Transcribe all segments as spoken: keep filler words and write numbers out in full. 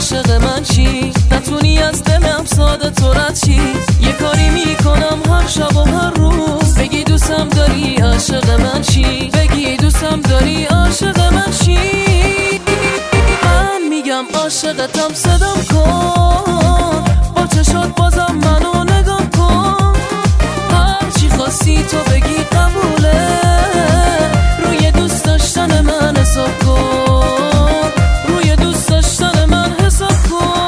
عاشق من چی؟ نتونی از دلم ساده تو رد چی؟ یه کاری میکنم هر شب و هر روز بگی دوستم داری عاشق من چی؟ بگی دوستم داری عاشق من چی؟ من میگم عاشقتم صدام کن، با چشات بازم منو نگاه کن، هر چی خواستی تو بگی قبوله، روی دوست داشتن من حساب کن، روی دوست داشتن من حساب کن.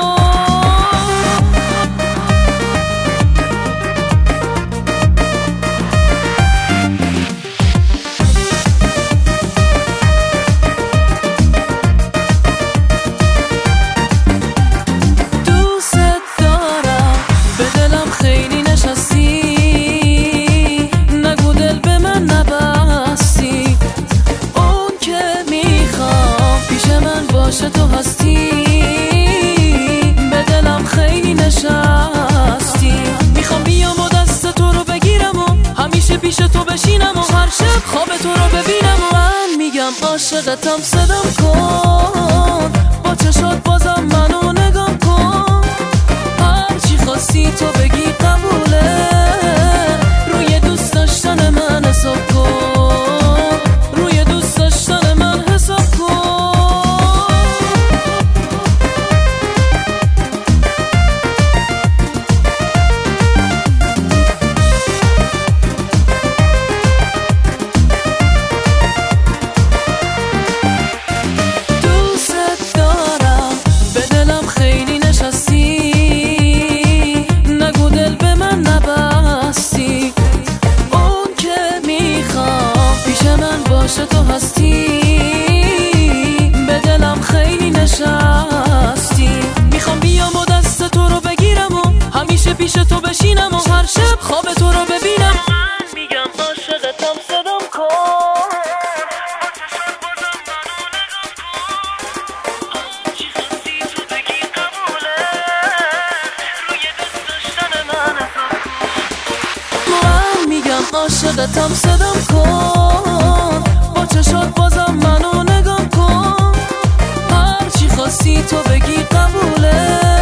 تو هستی به دلم خیلی نشستی، میخوام بیام و دست تو رو بگیرم و همیشه پیش تو بشینم و هر شب خواب تو رو ببینم و من میگم عاشقتم صدام کن، با چشات بازم منو نگاه کن، هر چی خواستی تو بگی قبوله، روی دوست داشتن من حساب کن، روی دوست داشتن من حساب کن. تو هستی به دلم خیلی نشستی، میخوام بیام و دست تو رو بگیرم و همیشه پیش تو بشینم و هر شب خواب تو رو ببینم. من میگم عاشقتم صدام کن، با چشات بازم منو نگاه کن، هر چی خواستی تو بگی قبوله، روی دوست داشتن من حساب کن. من میگم عاشقتم صدام کن، با چشات بازم منو نگاه کن، هر چی خواستی تو بگی قبوله.